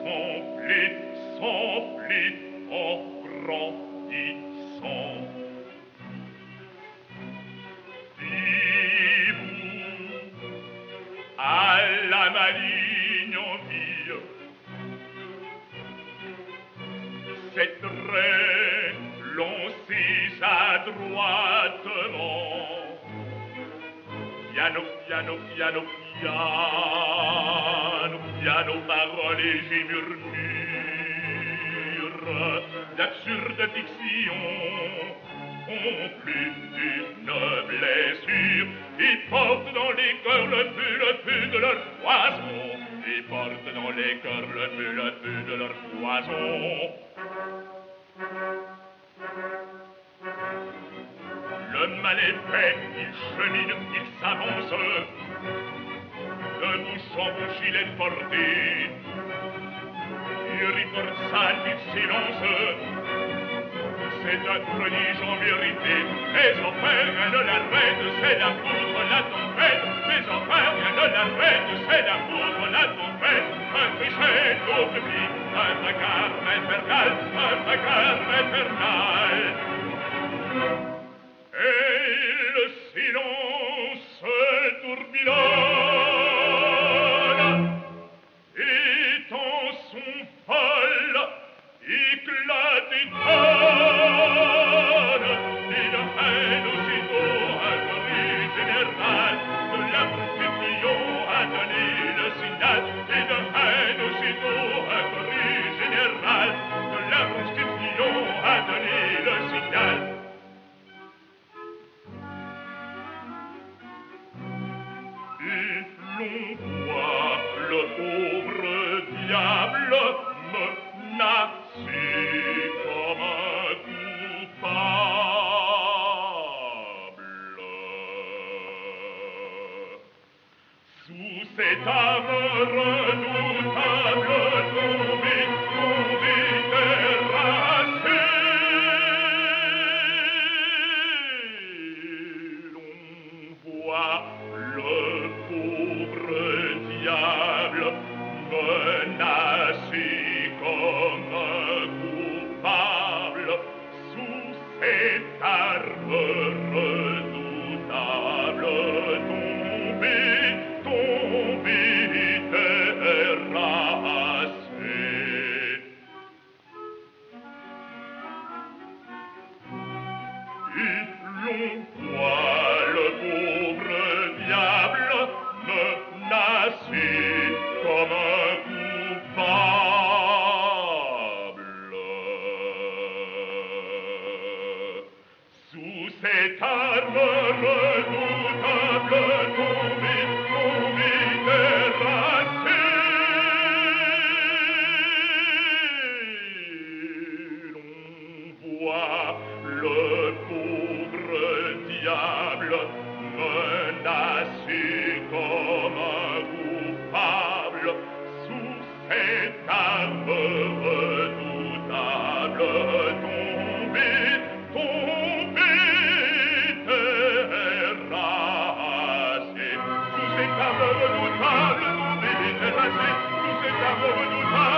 s'emplit en grandissant. Dis-vous à la maligne envie, ces traits lancés adroitement. Piano, piano, piano, piano, piano, paroles et murmures d'absurdes fictions ont plus d'une blessure et portent dans les cœurs le feu de leur poison, et portent dans les cœurs le feu de leur poison. Le mal est fait, il chemine, il s'avance, de bouche en bouche il est porté, il riporte sale, il s'élance, c'est un prodige en vérité, mais enfin rien ne l'arrête, c'est la foudre, la tempête, mais enfin rien ne l'arrête, c'est la foudre, la tempête, un trichet d'oubli, un vacarme infernal, un vacarme infernal. Et le silence tourbillonne, étend son folle éclat d'étonne, et de haine aussitôt un cri général de la confusion a donné le signal, et de haine aussitôt un cri général de la confusion a donné le signal. L'on voit le pauvre diable menacé comme un coupable. Sous cette arme redoutable tombé, terrassé, l'on voit le pauvre diable menacé comme un coupable sous cette arme redoutable tombé, terrassé. Et l'on voit le pauvre diable menacé comme un coupable. Sous cette arme redoutable tombé, terrassé, l'on voit le pauvre diable menacé comme un coupable sous cette arme redoutable tombé, terrassé. Sous cette arme redoutable tombé, terrassé. Sous cette arme redoutable